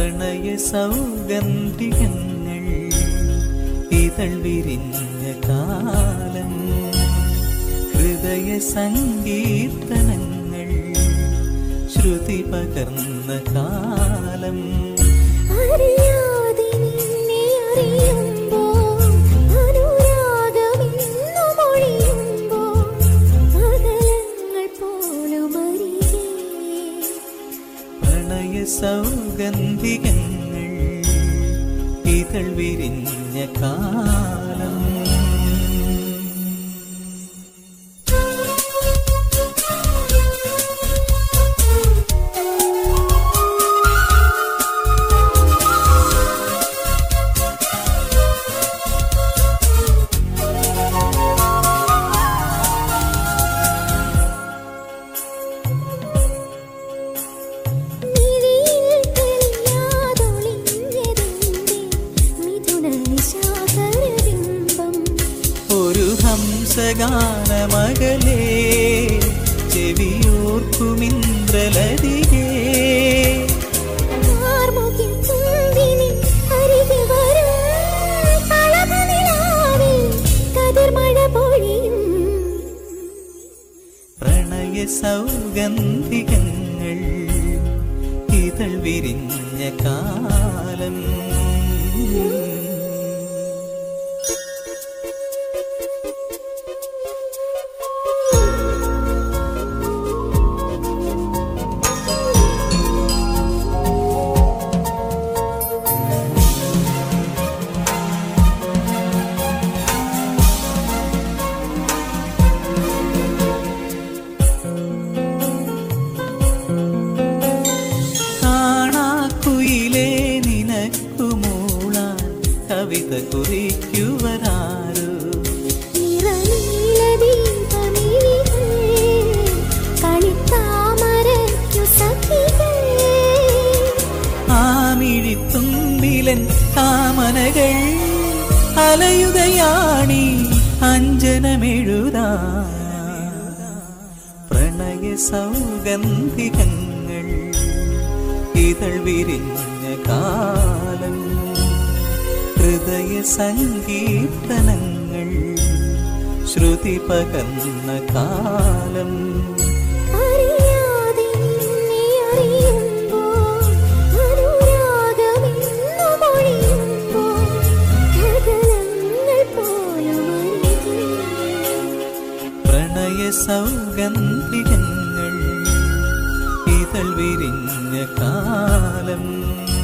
പ്രണയ സൗഗന്ധികങ്ങൾ ഇതൾ വിരിഞ്ഞ കാലം, ഹൃദയ സങ്കീർത്തനങ്ങൾ ശ്രുതി പകർന്ന കാലം. അറിയാതെ നിന്നെ അറിയുമ്പോൾ അനുരാഗമെന്നു മൊഴിയുമ്പോൾ അകലങ്ങൾ പോലും അരികെ. പ്രണയ സൗഗന്ധികങ്ങൾ ഇതൾ വിരിഞ്ഞ കാലം. ഹംസഗാനമകലേ ചെവിയോർക്കുമിന്ദ്രലതികേ. പ്രണയ സൗഗന്ധികങ്ങൾ ഇതൾ വിരിഞ്ഞ കാലം. കവിത കുറിക്കുവരാരോ ആമിഴിത്തുമ്പിലൻ കാമനകൾ അലയുകയാണി അഞ്ജനമെഴുതാ. പ്രണയ സൗഗന്ധികങ്ങൾ ഇതൾ വിരിഞ്ഞ കാലം, ഹൃദയ സങ്കീർത്തനങ്ങൾ ശ്രുതി പകർന്ന കാലം. അറിയാതെ നിന്നെ അറിയുമ്പോൾ അനുരാഗമെന്നു മൊഴിയുമ്പോൾ അകലങ്ങൾ പോലും അരികെ. പ്രണയ സൗഗന്ധികങ്ങൾ ഇതൾ വിരിഞ്ഞ കാലം.